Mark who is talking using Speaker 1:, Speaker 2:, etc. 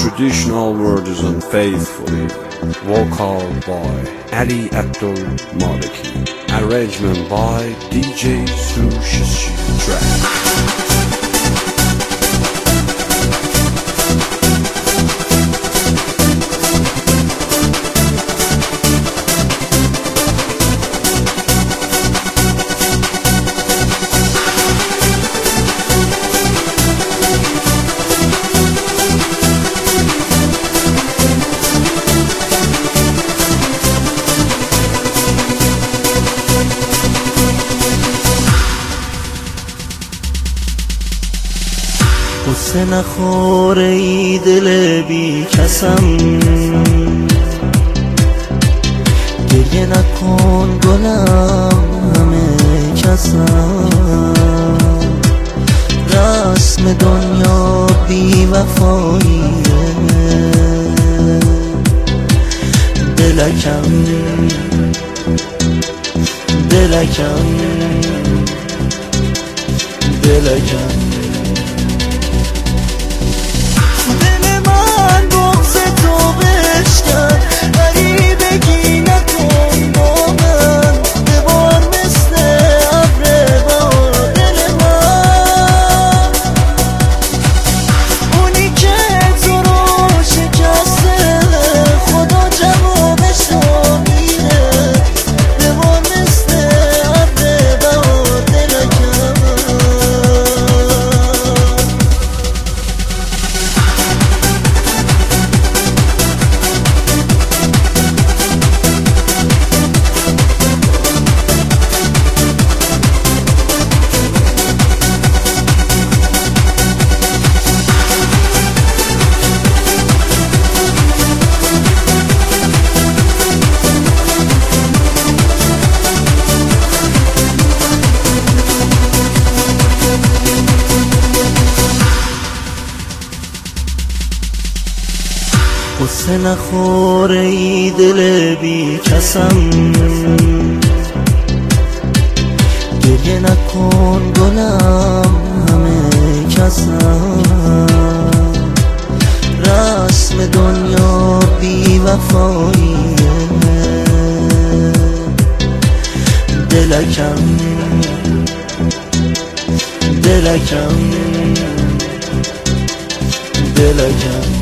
Speaker 1: traditional words unfaithfully. Vocal by Ali Abdul Maliki. Arrangement by DJ Sushi Track.
Speaker 2: قصه نخوره ای دل بی کسم، گریه نکن گلم همه کسم. رسم دنیا بی وفاییه، دلکم دلکم دلکم. قصه نخوره ای دل بی کسم، گریه نکن گلم همه کسم. رسم دنیا بی وفاییه، دلکم دلکم دلکم.